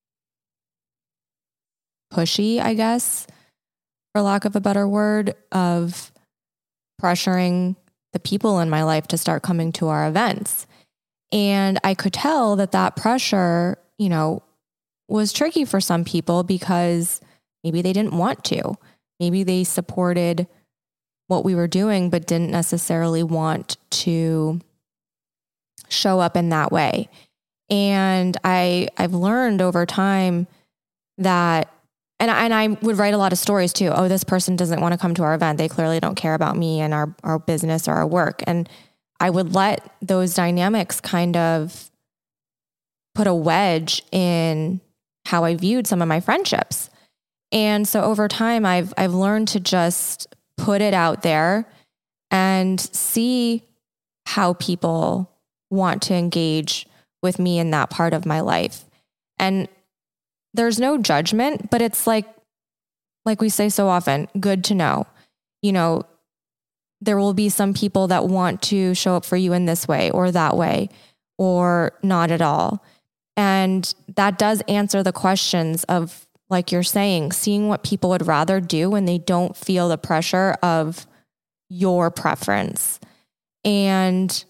pushy, I guess, for lack of a better word, of pressuring the people in my life to start coming to our events. And I could tell that that pressure, you know, was tricky for some people, because maybe they didn't want to. Maybe they supported what we were doing, but didn't necessarily want to show up in that way. And I, I've learned over time that, and I, and I would write a lot of stories too. Oh, this person doesn't want to come to our event. They clearly don't care about me and our, our business or our work. And I would let those dynamics kind of put a wedge in how I viewed some of my friendships. And so over time, I've, I've learned to just put it out there and see how people want to engage with me in that part of my life. And there's no judgment, but it's like, like we say so often, good to know. You know, there will be some people that want to show up for you in this way or that way, or not at all. And that does answer the questions of, like you're saying, seeing what people would rather do when they don't feel the pressure of your preference. And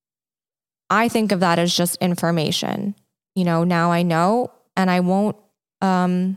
I think of that as just information. You know, now I know, and I won't um,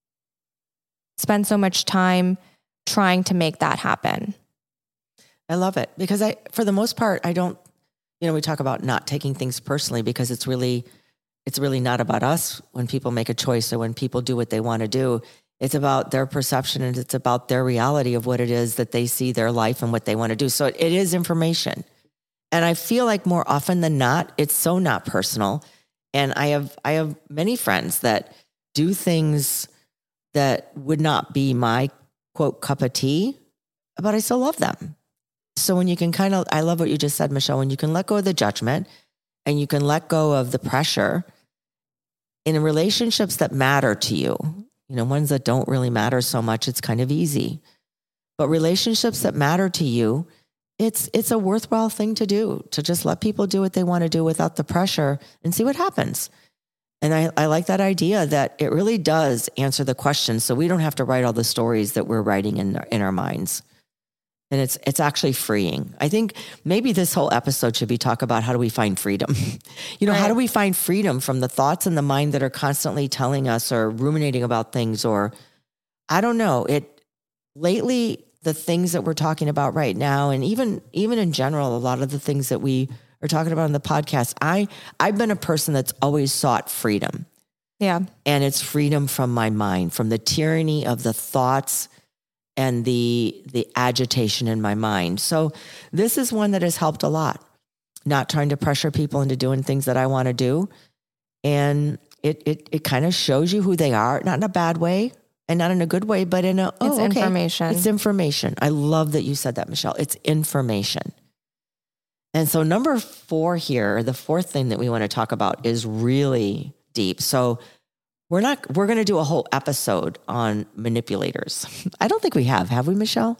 spend so much time trying to make that happen. I love it, because I, for the most part, I don't, you know, we talk about not taking things personally, because it's really, it's really not about us when people make a choice or when people do what they want to do. It's about their perception, and it's about their reality of what it is that they see their life and what they want to do. So it, it is information. And I feel like more often than not, it's so not personal. And I have, I have many friends that do things that would not be my quote cup of tea, but I still love them. So when you can kind of, I love what you just said, Michelle, when you can let go of the judgment and you can let go of the pressure in relationships that matter to you, you know, ones that don't really matter so much, it's kind of easy. But relationships that matter to you, it's it's a worthwhile thing to do, to just let people do what they want to do without the pressure and see what happens. And I, I like that idea that it really does answer the question, so we don't have to write all the stories that we're writing in our, in our minds. And it's it's actually freeing. I think maybe this whole episode should be talk about how do we find freedom? you know, right. How do we find freedom from the thoughts in the mind that are constantly telling us or ruminating about things, or I don't know. It lately, the things that we're talking about right now, and even even in general, a lot of the things that we are talking about on the podcast, I I've been a person that's always sought freedom. Yeah. And it's freedom from my mind, from the tyranny of the thoughts and the the agitation in my mind. So this is one that has helped a lot. Not trying to pressure people into doing things that I want to do. And it it it kind of shows you who they are, not in a bad way and not in a good way, but in a, oh, it's okay. information. It's information. I love that you said that, Michelle. It's information. And so number four here, the fourth thing that we want to talk about is really deep. So we're not, we're going to do a whole episode on manipulators. I don't think we have, have we, Michelle?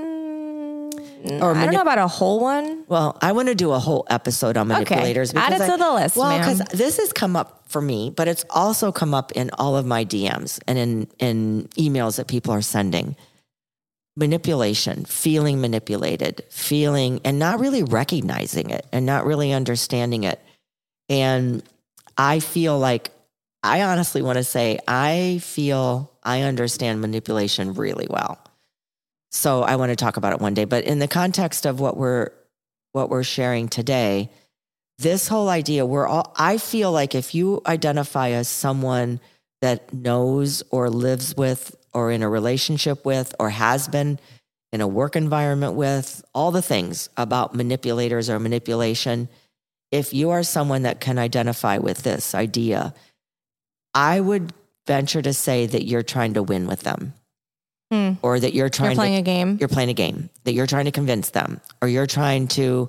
Mm, Or I manip- don't know about a whole one. Well, I want to do a whole episode on manipulators. Okay. Add it because to I- the list, Well, ma'am. because this has come up for me, but it's also come up in all of my D Ms and in, in emails that people are sending. Manipulation, feeling manipulated, feeling and not really recognizing it and not really understanding it. And I feel like, I honestly want to say, I feel I understand manipulation really well. So I want to talk about it one day. But in the context of what we're what we're sharing today, this whole idea, we're all, I feel like if you identify as someone that knows or lives with or in a relationship with or has been in a work environment with, all the things about manipulators or manipulation, if you are someone that can identify with this idea, I would venture to say that you're trying to win with them. Hmm. Or that you're trying You're playing to, a game. You're playing a game, that you're trying to convince them, or you're trying to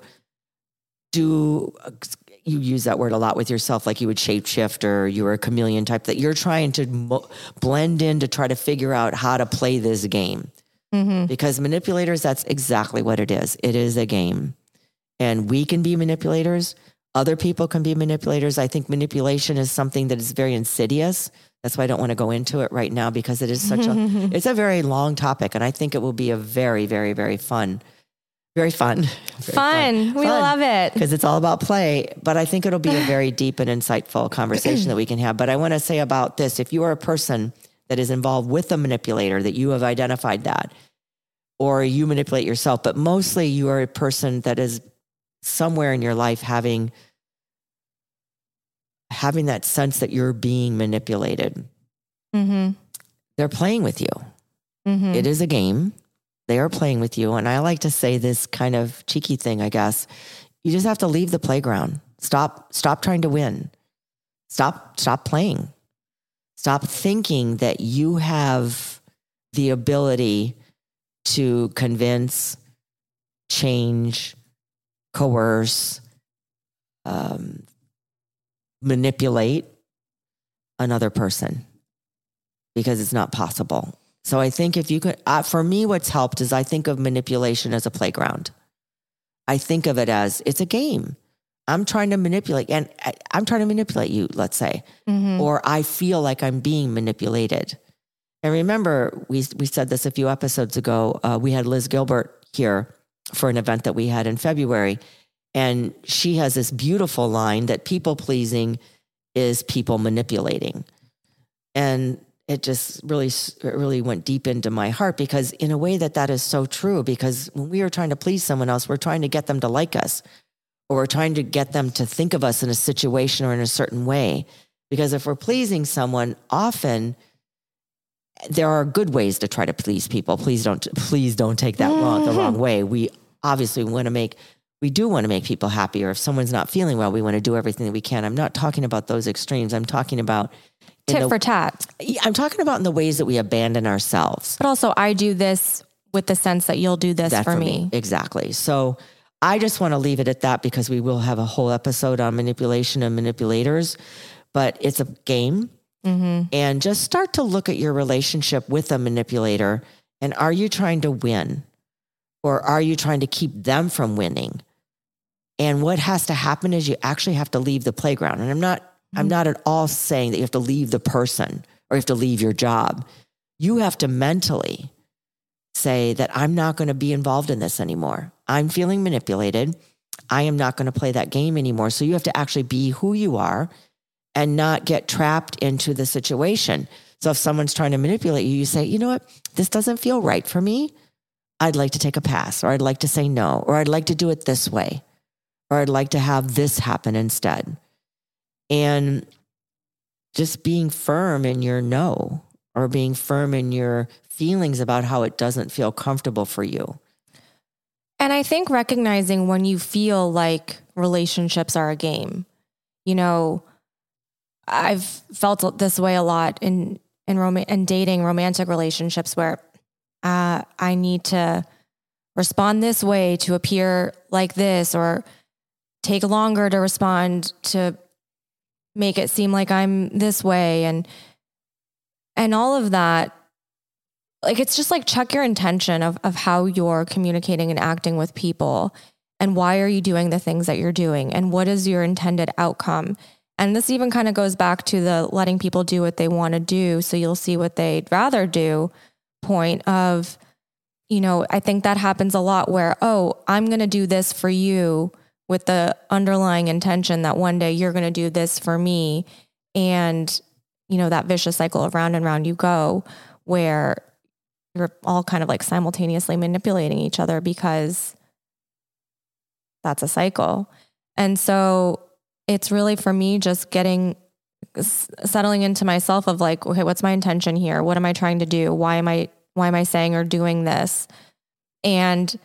do, you use that word a lot with yourself, like you would shapeshift or you were a chameleon type, that you're trying to mo- blend in to try to figure out how to play this game. Mm-hmm. Because manipulators, that's exactly what it is. It is a game. And we can be manipulators. Other people can be manipulators. I think manipulation is something that is very insidious. That's why I don't want to go into it right now because it is such a, it's a very long topic. And I think it will be a very, very, very fun, very fun. Very fun. fun. We fun. love it. Because it's all about play. But I think it'll be a very deep and insightful conversation that we can have. But I want to say about this, if you are a person that is involved with a manipulator, that you have identified that, or you manipulate yourself, but mostly you are a person that is somewhere in your life having having that sense that you're being manipulated. Mm-hmm. They're playing with you. Mm-hmm. It is a game. They are playing with you. And I like to say this kind of cheeky thing, I guess. You just have to leave the playground. Stop, stop trying to win. Stop, stop playing. Stop thinking that you have the ability to convince, change, coerce, um, manipulate another person, because it's not possible. So I think if you could, uh, for me, what's helped is I think of manipulation as a playground. I think of it as it's a game. I'm trying to manipulate, and I, I'm trying to manipulate you, let's say, mm-hmm. or I feel like I'm being manipulated. And remember, we we said this a few episodes ago. Uh, we had Liz Gilbert here for an event that we had in February. And she has this beautiful line that people pleasing is people manipulating. And it just really, it really went deep into my heart, because in a way that that is so true, because when we are trying to please someone else, we're trying to get them to like us, or we're trying to get them to think of us in a situation or in a certain way. Because if we're pleasing someone, often there are good ways to try to please people. Please don't, please don't take that wrong, the wrong way. We obviously want to make We do want to make people happy, or if someone's not feeling well, we want to do everything that we can. I'm not talking about those extremes. I'm talking about tit the, for tat. I'm talking about in the ways that we abandon ourselves. But also, I do this with the sense that you'll do this That for, for me. me. Exactly. So I just want to leave it at that, because we will have a whole episode on manipulation and manipulators, but it's a game. Mm-hmm. And just start to look at your relationship with a manipulator. And are you trying to win, or are you trying to keep them from winning? And what has to happen is you actually have to leave the playground. And I'm not, mm-hmm. I'm not at all saying that you have to leave the person or you have to leave your job. You have to mentally say that I'm not going to be involved in this anymore. I'm feeling manipulated. I am not going to play that game anymore. So you have to actually be who you are and not get trapped into the situation. So if someone's trying to manipulate you, you say, you know what, this doesn't feel right for me. I'd like to take a pass, or I'd like to say no, or I'd like to do it this way, or I'd like to have this happen instead. And just being firm in your no, or being firm in your feelings about how it doesn't feel comfortable for you. And I think recognizing when you feel like relationships are a game. You know, I've felt this way a lot in in, rom- in dating romantic relationships where uh, I need to respond this way to appear like this, or take longer to respond to make it seem like I'm this way. And and all of that, like, it's just like, check your intention of, of how you're communicating and acting with people, and why are you doing the things that you're doing, and what is your intended outcome. And this even kind of goes back to the letting people do what they want to do, so you'll see what they'd rather do point of, you know, I think that happens a lot where, oh, I'm going to do this for you with the underlying intention that one day you're going to do this for me. And, you know, that vicious cycle of round and round you go, where you're all kind of like simultaneously manipulating each other, because that's a cycle. And so it's really, for me, just getting, settling into myself of like, okay, what's my intention here? What am I trying to do? Why am I, why am I saying or doing this? And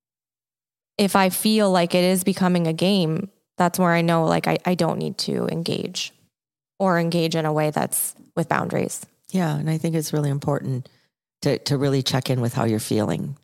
if I feel like it is becoming a game, that's where I know, like, I, I don't need to engage, or engage in a way that's with boundaries. Yeah. And I think it's really important to, to really check in with how you're feeling.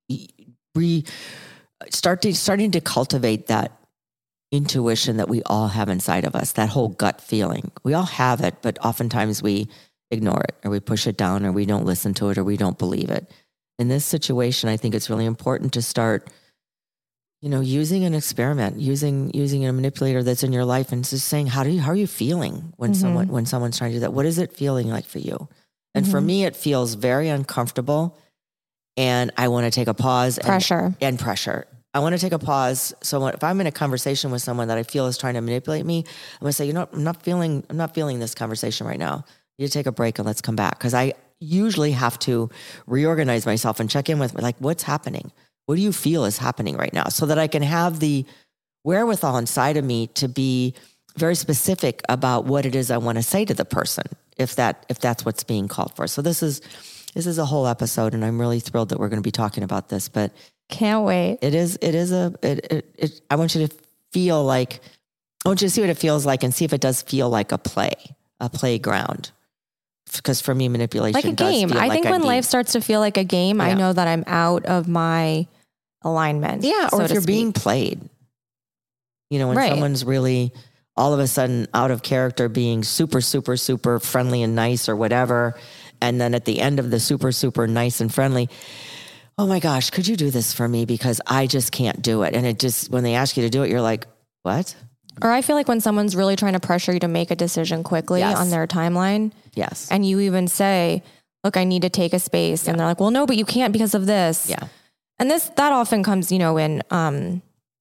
Re, start to, starting to cultivate that intuition that we all have inside of us, that whole gut feeling. We all have it, but oftentimes we ignore it, or we push it down, or we don't listen to it, or we don't believe it. In this situation, I think it's really important to start, you know, using an experiment, using using a manipulator that's in your life, and just saying, how do you, how are you feeling when mm-hmm. someone when someone's trying to do that? What is it feeling like for you? And mm-hmm. for me, it feels very uncomfortable, and I want to take a pause. Pressure. And, and pressure. I want to take a pause. So if I'm in a conversation with someone that I feel is trying to manipulate me, I'm going to say, you know what? I'm not feeling, I'm not feeling this conversation right now. You take a break and let's come back. Cause I usually have to reorganize myself and check in with, like, what's happening? What do you feel is happening right now? So that I can have the wherewithal inside of me to be very specific about what it is I want to say to the person, if that, if that's what's being called for. So this is, this is a whole episode, and I'm really thrilled that we're going to be talking about this, but can't wait. It is, it is a, it, it, it, I want you to feel like, I want you to see what it feels like, and see if it does feel like a play, a playground. Because for me, manipulation like a does game. feel I like think a when game. life starts to feel like a game, yeah. I know that I'm out of my alignment. Yeah. Or so if you're speak. being played, you know, when right. someone's really all of a sudden out of character, being super, super, super friendly and nice or whatever. And then at the end of the super, super nice and friendly, oh my gosh, could you do this for me? Because I just can't do it. And it just, when they ask you to do it, you're like, what? Or I feel like when someone's really trying to pressure you to make a decision quickly yes. on their timeline. Yes. And you even say, look, I need to take a space. Yeah. And they're like, well, no, but you can't because of this. Yeah. And this, that often comes, you know, in, um,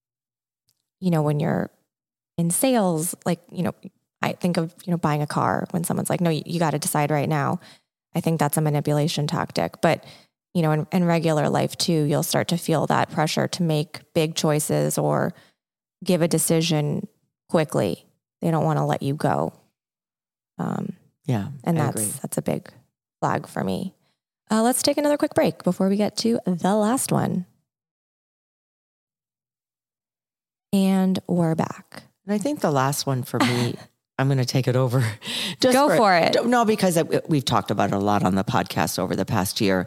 you know, when you're in sales, like, you know, I think of, you know, buying a car when someone's like, no, you, you got to decide right now. I think that's a manipulation tactic. But you know, in, in regular life too, you'll start to feel that pressure to make big choices or give a decision quickly. They don't want to let you go. Um, yeah, and I that's agree. that's a big flag for me. Uh, let's take another quick break before we get to the last one. And we're back. And I think the last one for me, I'm going to take it over. Just Go for, for it. No, because it, we've talked about it a lot on the podcast over the past year.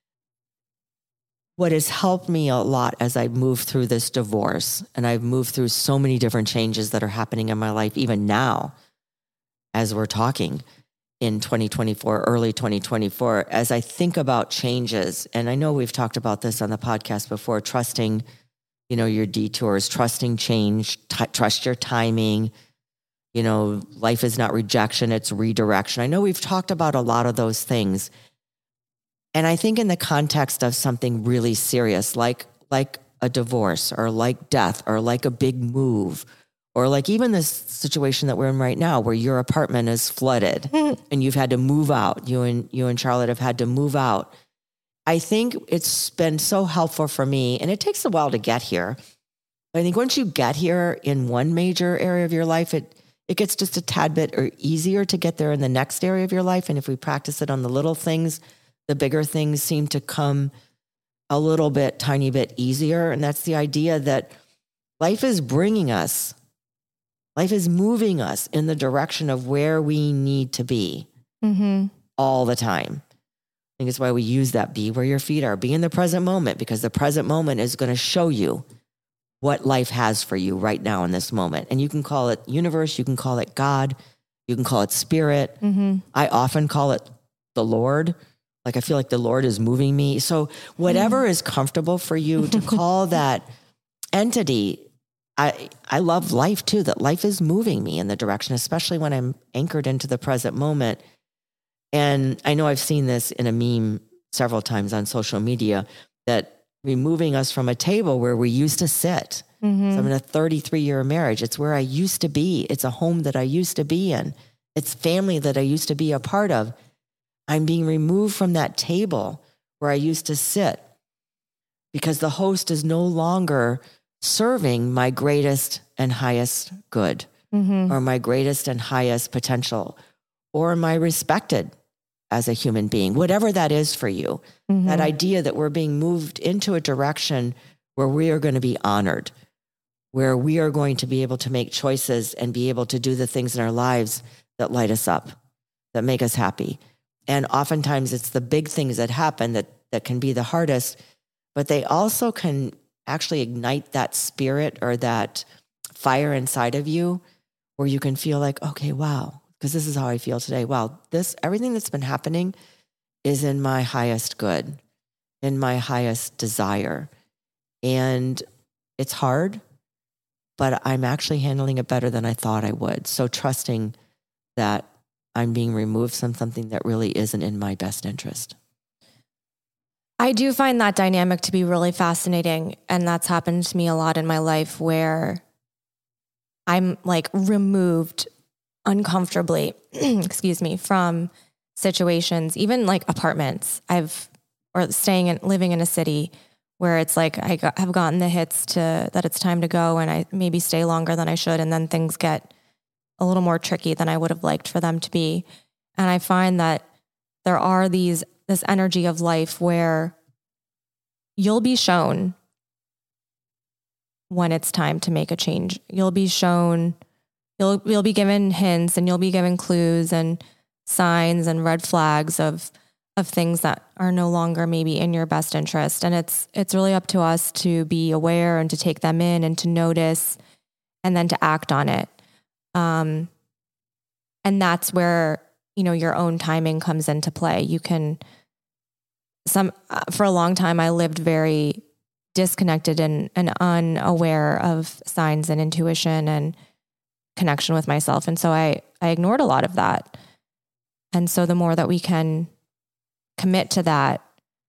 What has helped me a lot as I move through this divorce, and I've moved through so many different changes that are happening in my life, even now, as we're talking in twenty twenty-four, early twenty twenty-four, as I think about changes, and I know we've talked about this on the podcast before, trusting, you know, your detours, trusting change, t- trust your timing. You know, life is not rejection, it's redirection. I know we've talked about a lot of those things. And I think in the context of something really serious, like like a divorce or like death or like a big move, or like even this situation that we're in right now where your apartment is flooded and you've had to move out, you and you and Charlotte have had to move out. I think it's been so helpful for me, and it takes a while to get here. But I think once you get here in one major area of your life, it it gets just a tad bit or easier to get there in the next area of your life. And if we practice it on the little things, the bigger things seem to come a little bit, tiny bit easier. And that's the idea that life is bringing us, life is moving us in the direction of where we need to be mm-hmm. all the time. I think it's why we use that be where your feet are, be in the present moment, because the present moment is going to show you what life has for you right now in this moment. And you can call it universe, you can call it God, you can call it spirit. Mm-hmm. I often call it the Lord. Like I feel like the Lord is moving me. So whatever mm. is comfortable for you to call that entity, I I love life too, that life is moving me in the direction, especially when I'm anchored into the present moment. And I know I've seen this in a meme several times on social media, that removing us from a table where we used to sit. Mm-hmm. So I'm in a thirty-three year marriage. It's where I used to be. It's a home that I used to be in. It's family that I used to be a part of. I'm being removed from that table where I used to sit because the host is no longer serving my greatest and highest good mm-hmm. or my greatest and highest potential or my respected as a human being, whatever that is for you. Mm-hmm. That idea that we're being moved into a direction where we are going to be honored, where we are going to be able to make choices and be able to do the things in our lives that light us up, that make us happy. And oftentimes it's the big things that happen that, that can be the hardest, but they also can actually ignite that spirit or that fire inside of you where you can feel like, okay, wow, because this is how I feel today. Wow, this, everything that's been happening is in my highest good, in my highest desire. And it's hard, but I'm actually handling it better than I thought I would. So trusting that I'm being removed from something that really isn't in my best interest. I do find that dynamic to be really fascinating. And that's happened to me a lot in my life where I'm like removed uncomfortably, excuse me, from situations, even like apartments. I've, or staying in, living in a city where it's like, I got, have gotten the hits to that it's time to go and I maybe stay longer than I should. And then things get a little more tricky than I would have liked for them to be. And I find that there are these, this energy of life where you'll be shown when it's time to make a change. You'll be shown, you'll, you'll be given hints and you'll be given clues and signs and red flags of, of things that are no longer maybe in your best interest. And it's, it's really up to us to be aware and to take them in and to notice and then to act on it. Um, and that's where, you know, your own timing comes into play. You can, some, uh, for a long time, I lived very disconnected and, and unaware of signs and intuition and connection with myself. And so I, I ignored a lot of that. And so the more that we can commit to that,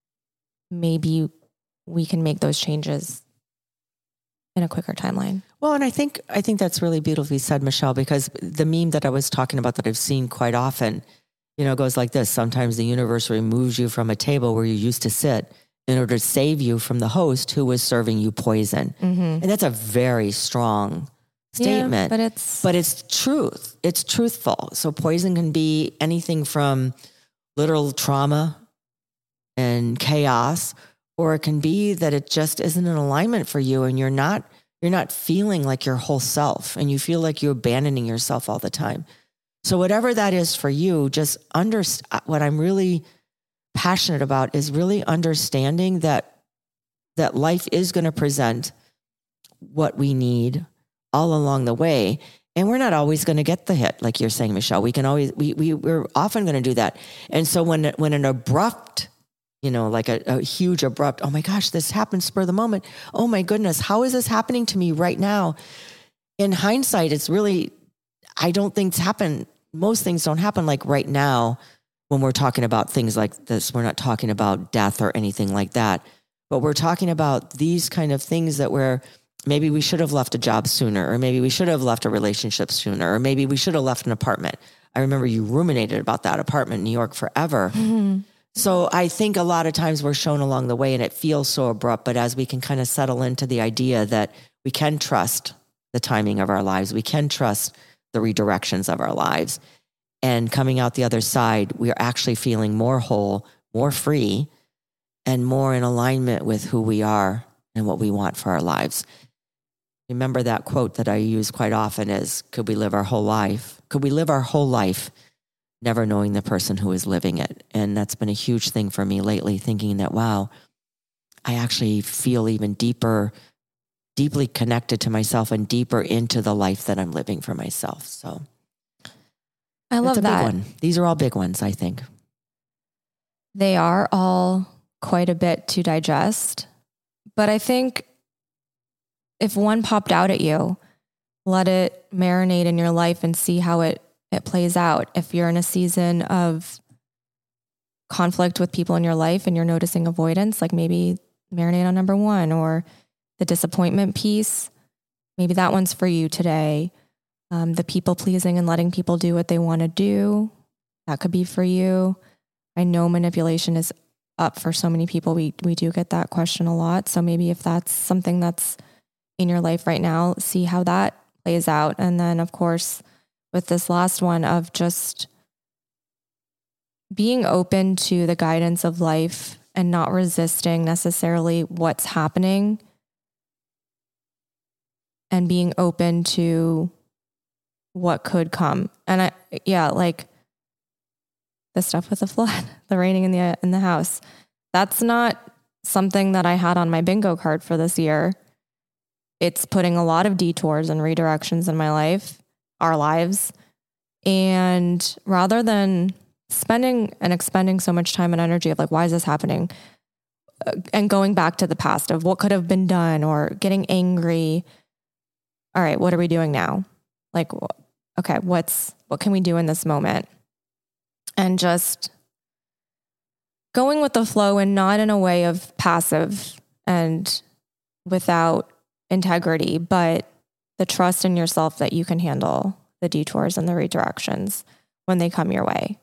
maybe we can make those changes in a quicker timeline. Well, and I think I think that's really beautifully said, Michelle, because the meme that I was talking about that I've seen quite often, you know, goes like this. Sometimes the universe removes you from a table where you used to sit in order to save you from the host who was serving you poison. Mm-hmm. And that's a very strong statement. Yeah, but it's but it's truth. It's truthful. So poison can be anything from literal trauma and chaos, or it can be that it just isn't in alignment for you and you're not you're not feeling like your whole self and you feel like you're abandoning yourself all the time. So whatever that is for you, just understand what I'm really passionate about is really understanding that that life is going to present what we need all along the way. And we're not always going to get the hit, like you're saying, Michelle. We can always, we, we, we're often going to do that. And so when, when an abrupt, you know, like a, a huge abrupt, oh my gosh, this happened spur of the moment. Oh my goodness, how is this happening to me right now? In hindsight, it's really, I don't think it's happened. Most things don't happen like right now when we're talking about things like this. We're not talking about death or anything like that, but we're talking about these kind of things that we're, maybe we should have left a job sooner, or maybe we should have left a relationship sooner, or maybe we should have left an apartment. I remember you ruminated about that apartment in New York forever. Mm-hmm. So I think a lot of times we're shown along the way and it feels so abrupt, but as we can kind of settle into the idea that we can trust the timing of our lives, we can trust the redirections of our lives. And coming out the other side, we are actually feeling more whole, more free, and more in alignment with who we are and what we want for our lives. Remember that quote that I use quite often is, could we live our whole life? Could we live our whole life never knowing the person who is living it? And that's been a huge thing for me lately, thinking that, wow, I actually feel even deeper, deeply connected to myself and deeper into the life that I'm living for myself. So I love it's a that. big one. These are all big ones, I think. They are all quite a bit to digest, but I think if one popped out at you, let it marinate in your life and see how it, it plays out. If you're in a season of conflict with people in your life and you're noticing avoidance, like maybe marinate on number one, or the disappointment piece, maybe that one's for you today. Um, the people pleasing and letting people do what they want to do, that could be for you. I know manipulation is up for so many people. We we do get that question a lot. So maybe if that's something that's in your life right now, see how that plays out. And then, of course, with this last one of just being open to the guidance of life and not resisting necessarily what's happening, and being open to what could come. And I, yeah, like the stuff with the flood, the raining in the, in the house, that's not something that I had on my bingo card for this year. It's putting a lot of detours and redirections in my life, our lives. And rather than spending and expending so much time and energy of like, why is this happening? And going back to the past of what could have been done, or getting angry. All right, what are we doing now? Like, okay, what's, what can we do in this moment? And just going with the flow, and not in a way of passive and without integrity, but the trust in yourself that you can handle the detours and the redirections when they come your way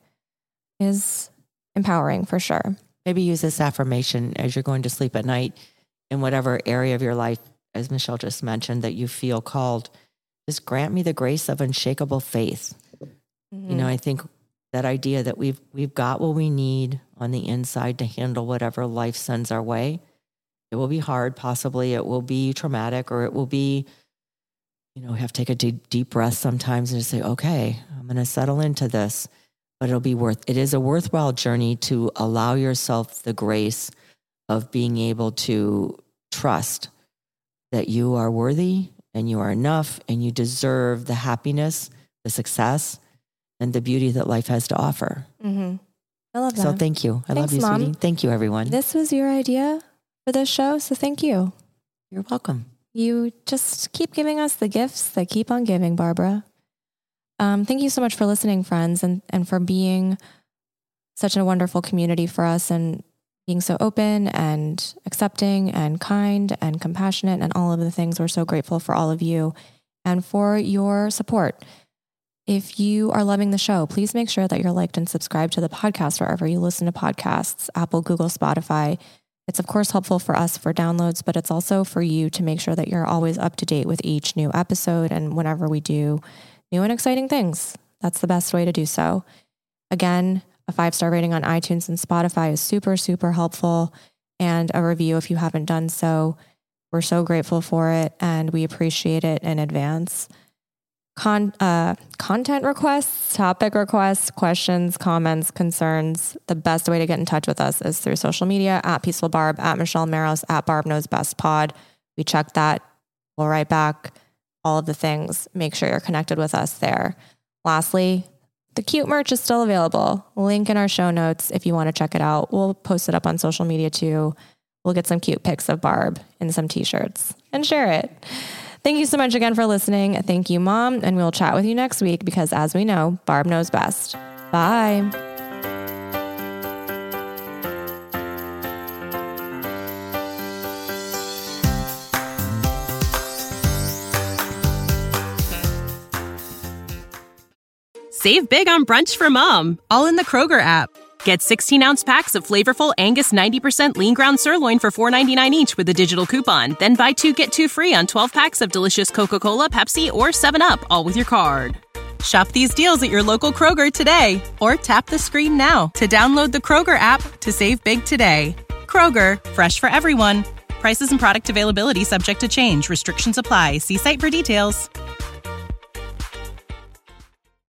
is empowering for sure. Maybe use this affirmation as you're going to sleep at night in whatever area of your life, as Michelle just mentioned, that you feel called. Just grant me the grace of unshakable faith. Mm-hmm. You know, I think that idea that we've we've got what we need on the inside to handle whatever life sends our way. It will be hard, possibly. It will be traumatic, or it will be, you know, we have to take a deep, deep breath sometimes and just say, okay, I'm going to settle into this. But it'll be worth, it is a worthwhile journey to allow yourself the grace of being able to trust that you are worthy and you are enough and you deserve the happiness, the success, and the beauty that life has to offer. Mm-hmm. I love that. So thank you. I Thanks, love you, Mom. sweetie. Thank you, everyone. This was your idea for this show, so thank you. You're welcome. You just keep giving us the gifts that keep on giving, Barbara. Um, thank you so much for listening, friends, and, and for being such a wonderful community for us, and being so open and accepting and kind and compassionate and all of the things. We're so grateful for all of you and for your support. If you are loving the show, please make sure that you're liked and subscribed to the podcast wherever you listen to podcasts, Apple, Google, Spotify. It's of course helpful for us for downloads, but it's also for you to make sure that you're always up to date with each new episode and whenever we do new and exciting things. That's the best way to do so. Again, a five-star rating on iTunes and Spotify is super, super helpful. And a review if you haven't done so. We're so grateful for it and we appreciate it in advance. Con, uh, content requests, topic requests, questions, comments, concerns. The best way to get in touch with us is through social media, at Peaceful Barb, at Michelle Maros, at Barb Knows Best Pod. We check that. We'll write back. All of the things. Make sure you're connected with us there. Lastly, the cute merch is still available. Link in our show notes if you want to check it out. We'll post it up on social media too. We'll get some cute pics of Barb in some t-shirts and share it. Thank you so much again for listening. Thank you, Mom. And we'll chat with you next week because as we know, Barb knows best. Bye. Save big on brunch for mom, all in the Kroger app. Get sixteen ounce packs of flavorful Angus ninety percent lean ground sirloin for four ninety-nine each with a digital coupon. Then buy two, get two free on twelve packs of delicious Coca-Cola, Pepsi, or seven up, all with your card. Shop these deals at your local Kroger today, or tap the screen now to download the Kroger app to save big today. Kroger, fresh for everyone. Prices and product availability subject to change. Restrictions apply. See site for details.